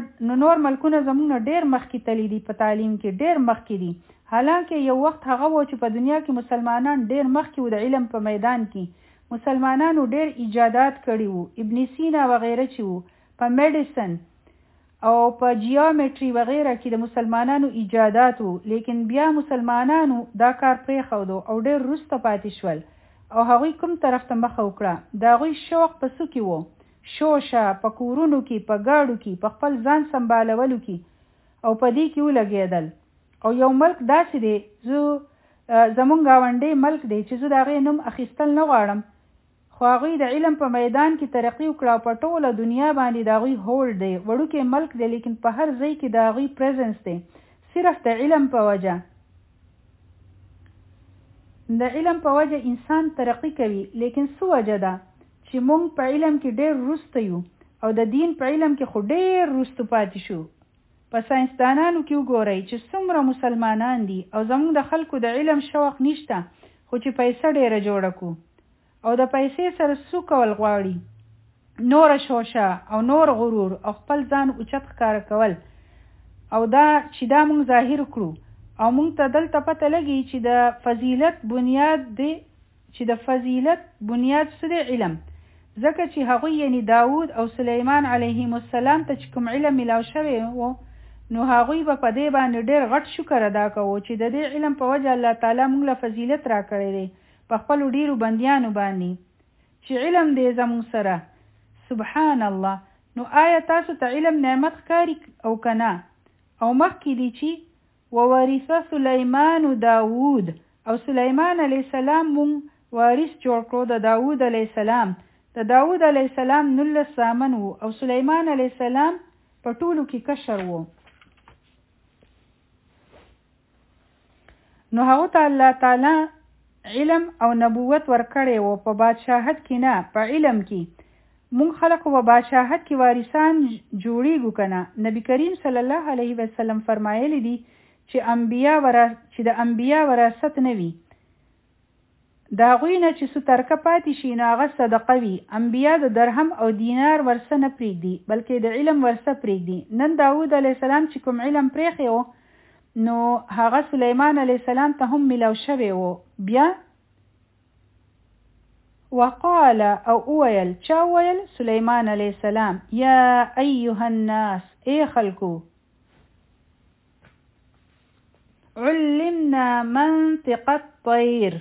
زمونږ ډیر مخکې تللی دي، په تعلیم کې ډیر مخکې دي. حالانکه یو وخت هغه و چې په دنیا کې مسلمانان ډیر مخکې و د علم په میدان کې. مسلمانانو ډیر ایجادات کړي وو، ابن سینا وغیره چې وو په میډیسن او په جیومټري وغیره کې د مسلمانانو ایجادات وو، لیکن بیا مسلمانانو دا کار پرېښودو او ډېر وروسته پاتې شول او هغوی کوم طرف ته مخه وکړه. د هغوی شوق په څه کې و؟ شوشه په کورونو کې، په ګاډو کې، په خپل ځان سنبالولو کې او په دې کې ولګېدل. او یو ملک داسې دی، زمونږ ګاونډی ملک دی چې زه د هغې نوم اخیستل نه غواړم، خو هغوی د علم په میدان کې ترقي وکړه او په ټوله دنیا باندې د هغوی هولډ دی. وړوکی ملک دی لیکن په هر ځای کې د هغوی پریزنس دی، صرف د علم په وجه. د علم په وجه انسان ترقي کوي، لیکن څه وجه ده چې موږ په علم کې ډېر وروسته یو او د دین په علم کې خو ډېر وروسته پاتې شو. په ساینسدانانو کې وګورئ چې څومره مسلمانان دي او زموږ د خلکو د علم شوق نشته، خو چې پیسه ډېره جوړه کو او د پیسې سره څه کول غواړي، نور شوشه او نور غرور او خپل ځان اوچت ښکاره کول، او دا چې دا موږ ظاهر کړو او موږ ته دلته پته لګي چې د فضیلت بنیاد څه دی؟ علم. ځکه چې هغوی یعنی داود او سلیمان علیهم السلام ته چې کوم علم ملاو شوی و نو هغوی به په دې باندې ډېر غټ شکر ادا کوو چې د دې علم په وجه الله تعالی موږ له فضیلت را کړی دی په خپلو ډیرو بندیانو باندې چې علم دی زموږ سره. سبحان الله. نو آیا تاسو ته علم نعمت ښکاري او که نه؟ او مخکې دی چې وورثه سلیمان داود، او سلیمان علیه السلام مونږ وارث جوړ کړو د داود علیه السلام. د داود علیه السلام 19 زامن وو او سلیمان علیه السلام په ټولو کې کشر وو. نو هغه ته الله تعالی علم او نبوت ورکړی وو، په بادشاهت کې نه، په علم کې. مونږ خلق په بادشاهت کې وارثان جوړیږو که نه؟ نبی کریم صلی الله علیه وسلم فرمایلی دي چې د انبیا وراثت نه وي د هغوی نه چې څه ترکه پاتې شي نو هغه صدقه وي. انبیا د درهم او دینار ورثه نه پرېږدي بلکې د علم ورثه پرېږدي. نن داود علیه السلام چې کوم علم پرېښی و نو هغه سلیمان علیه السلام ته هم ملو شوی و. بیا وقال او اویل چا ویل سلیمان علیه السلام یا ایها الناس ای خلکو علمنا منطق الطیر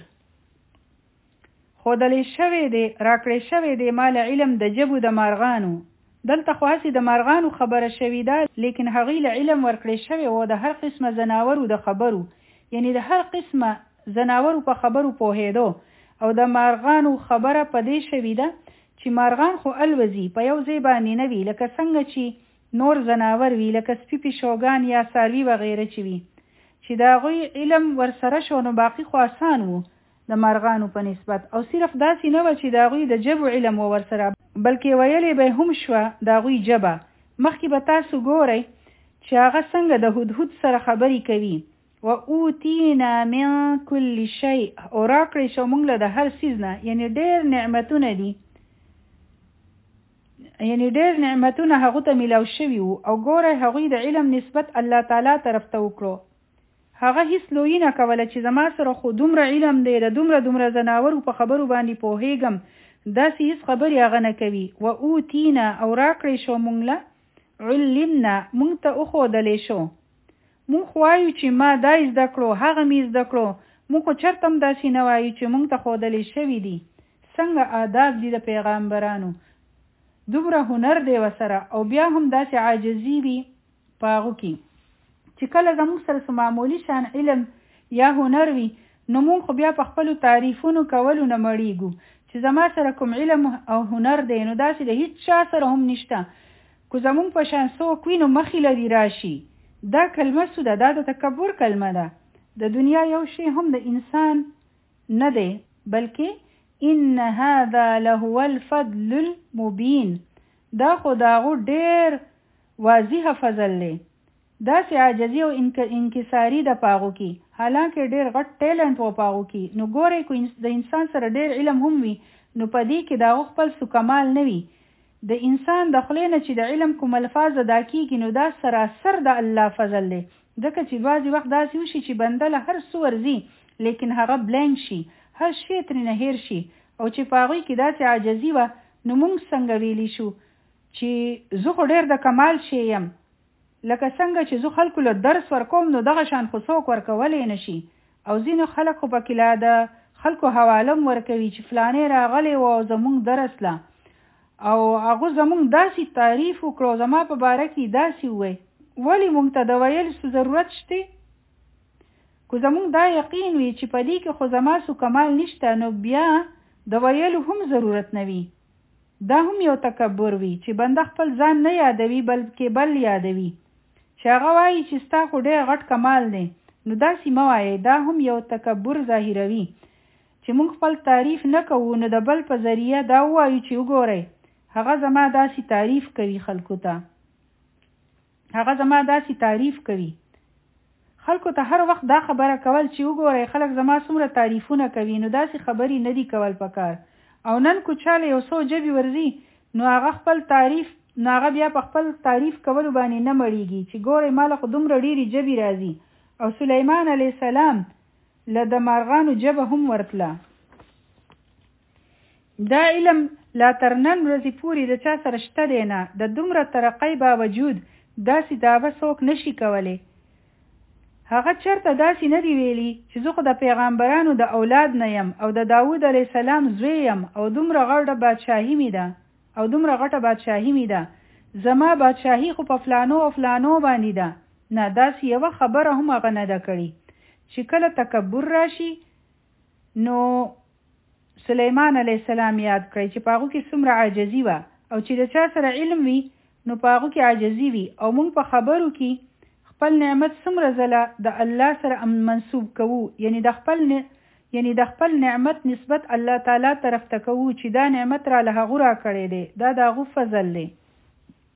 خودلی شوی دی راکړی شوی دی مال علم د جبو د مارغانو. دلته خو هسې د مارغانو خبره شوې ده لیکن هغوی له علم ورکړی شوی و د هر قسمه ځناورو د خبرو یعنی د هر قسمه ځناورو په خبرو پوهېدو او د مارغانو خبره په دې شوې ده چې مارغان خو الوزي په یو ځای باندې نه وي لکه څنګه چې نور ځناور وي لکه سپي پیشوګان یا څاروي وغیره چې وي چې د هغوی علم ورسره شو نو باقي خو آسان و د مارغانو په نسبت. او صرف داسې نه و چې د هغوی د جبو علم و ورسره بلکې ویلې به هم شوه د هغوی جبه. مخکې به تاسو ګورئ چې هغه څنګه د هدهد سره خبرې کوي. و اوتینا من کل شیء او راکړی شو موږ له د هر څیز نه یعنی ډېر نعمتونه دي یعنی ډېر نعمتونه هغو ته میلاو شوي وو. او ګورئ هغوی د علم نسبت الله تعالی طرف ته وکړو. هغه هیڅ لویي نه کوله چې زما سره خو دومره علم دی د دومره ځناورو په خبرو باندې پوهېږم داسې هیڅ خبرې هغه نه کوي. و اوتینا او راکړی شو موږ له علمنا موږ ته وښودلی شو. موږ خو وایو چې ما دا زده کړو هغه مې زده کړو موږ خو چېرته هم داسې نه وایو چې موږ ته ښودلی شوي دي. څنګه آداب دي د پیغمبرانو دومره هنر دی ورسره او بیا هم داسې عاجزي وي په هغو کې چې کله زموږ سره څه معمولي شان علم یا هنر وي نو موږ خو بیا په خپلو تعریفونو کولو نه مړېږو چې زما سره کوم علم او هنر دی نو داسې د هیڅ چا سره هم نشته. که زموږ په شان څوک وي نو مخې لري راشي. دا کلمه څه ده؟ دا د تکبر کلمه ده. د دنیا یو شی هم د انسان نه دی بلکې ان هذا لهو الفضل المبین دا خو د هغو ډېر واضحه فضل دی. داسې عاجزي او انکساري د پاغو کې حالانکه ډېر غټ ټیلنټ و پاغو کې نو ګورئ که د انسان سره ډېر علم هم وي نو په دې کې د هغو خپل څه کمال نه وي. د انسان د خولې نه چې د علم کوم الفاظ ادا کېږي نو دا سراسر د الله فضل دی. ځکه چې بعضې وخت داسې وشي چې بنده له هر څه ورځي لیکن هغه بلینک شي هر شی ترېنه هیر شي او چې په هغوی کې داسې عاجزي وه نو موږ څنګه ویلی شو چې زه خو ډېر د کمال شی یم لکه څنګه چې زه خلکو له درس ورکوم نو دغه شان خو څوک ورکولی نه شي. او ځینو خلک خو پکې لا د خلکو حواله هم ورکوي چې فلانې راغلی و او زموږ درس له او هغه زموږ داسې تعریف وکړو زما په باره کې داسې ووی. ولې موږ ته د ویل څه ضرورت شته؟ که زموږ دا یقین وي چې په دې کې خو زما څه کمال نشته نو بیا د ویلو هم ضرورت نه وي. دا هم یو تکبر وي چې بنده خپل ځان نه یادوي بلکې بل یادوي چې هغه وایي چې ستا خو ډېر غټ کمال دی نو داسې مه وایئ. دا هم یو تکبر ظاهروي چې موږ خپل تعریف نه کوو نو د بل په ذریعه دا ووایو چې وګورئ هغه زما داسې تعریف کوي خلکو ته هغه زما داسې تعریف کوي. خلکو ته هر وخت دا خبره کول چې وګورئ خلک زما څومره تعریفونه کوي نو داسې خبرې نه دي کول پکار. او نن کو چاله یو څو جبې ورځي نو هغه خپل تعریف نو هغه بیا په خپل تعریف کولو باندې نه مړېږي چې ګورئ ماله خو دومره ډېرې جبې راځي. او سلیمان علیه السلام له د مارغانو جبه هم ورتله. دا علم لا تر نن ورځې پورې د چا سره شته دی نه. د دومره ترقۍ باوجود داسې دعوه څوک نشي کولی. هغه چېرته داسې نه دی ویلي چې زه خو د پیغمبرانو د اولاد نه یم او د داود علیه السلام زوی یم او دومره غټه بادشاهي مې ده او دومره غټه بادشاهي مې ده زما بادشاهي خو په فلانو او فلانو باندې ده. نه داسې یوه خبره هم هغه نه ده کړې. چې کله تکبر راشي نو سلیمان علیه السلام یاد کړئ چې په هغو کې څومره عاجزي وه او چې د چا سره علم وي نو په هغو کې عاجزي وي او موږ په خبرو کې خپل نعمت څومره ځله د الله سره منسوب کوو یعنی د خپل نعمت نسبت الله تعالی طرف ته کوو چې دا نعمت را له هغو را کړی دی دا د هغو فضل دی.